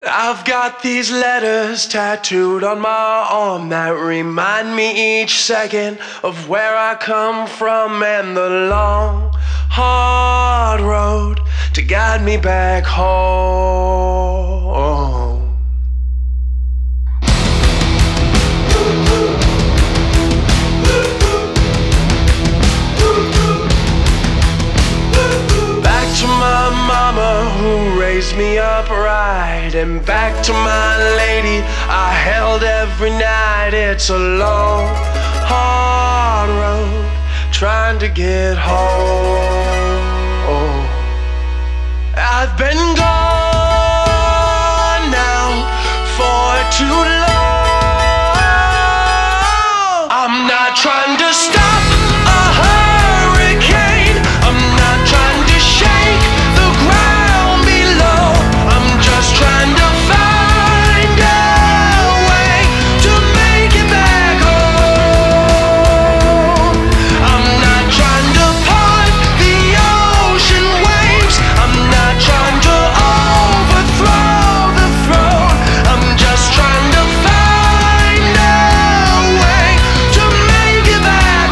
I've got these letters tattooed on my arm that remind me each second of where I come from and the long, hard road to guide me back home. Back to my mama who raised me up right, and back to my lady I held every night. It's a long, hard road trying to get home. I've been gone now for too long. I'm not trying to stop a hurricane. I'm not trying to shake the ground below. I'm just trying to find a way to make it back home. I'm not trying to part the ocean waves. I'm not trying to overthrow the throne. I'm just trying to find a way to make it back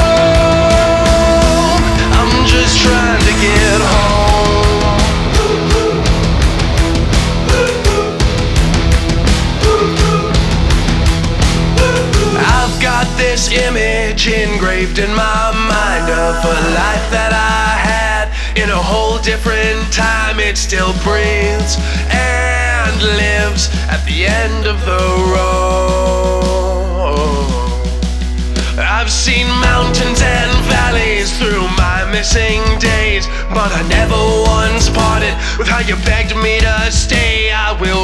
home. I'm just trying to get home. I've got this image engraved in my mind of a life that I had in a whole different time. It still breathes and lives at the end of the road. I've seen mountains and valleys through my missing days, but I never once parted with how you begged me to stay. I will